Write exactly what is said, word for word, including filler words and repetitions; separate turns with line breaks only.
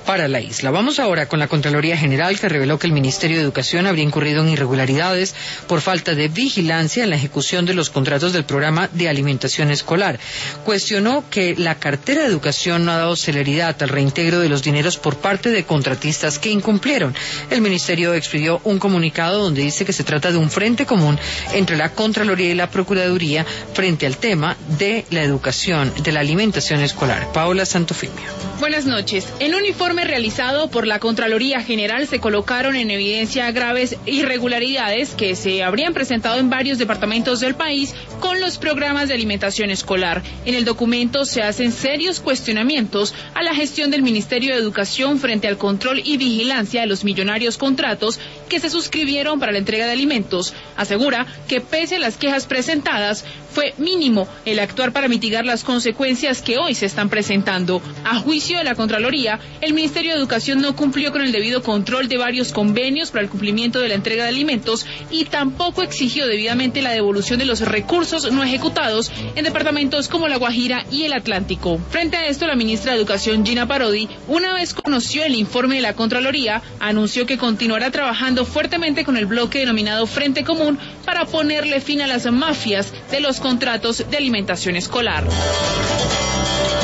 para la isla. Vamos ahora con la Contraloría General, que reveló que el Ministerio de Educación habría incurrido en irregularidades por falta de vigilancia en la ejecución de los contratos del programa de alimentación escolar. Cuestionó que la cartera de educación no ha dado celeridad al reintegro de los dineros por parte de contratistas que incumplieron. El Ministerio expidió un comunicado donde dice que se trata de un frente común entre la Contraloría y la Procuraduría frente al tema de la educación, de la alimentación escolar. Paola Santofimio.
Buenas noches. En un informe realizado por la Contraloría General se colocaron en evidencia graves irregularidades que se habrían presentado en varios departamentos del país con los programas de alimentación escolar. En el documento se hacen serios cuestionamientos a la gestión del Ministerio de Educación frente al control y vigilancia de los millonarios contratos que se suscribieron para la entrega de alimentos. Asegura que pese a las quejas presentadas, fue mínimo el actuar para mitigar las consecuencias que hoy se están presentando. A juicio de la Contraloría, el Ministerio de Educación no cumplió con el debido control de varios convenios para el cumplimiento de la entrega de alimentos y tampoco exigió debidamente la devolución de los recursos no ejecutados en departamentos como La Guajira y el Atlántico. Frente a esto, la ministra de Educación, Gina Parodi, una vez conoció el informe de la Contraloría, anunció que continuará trabajando fuertemente con el bloque denominado Frente Común para ponerle fin a las mafias de los contratos de alimentación escolar.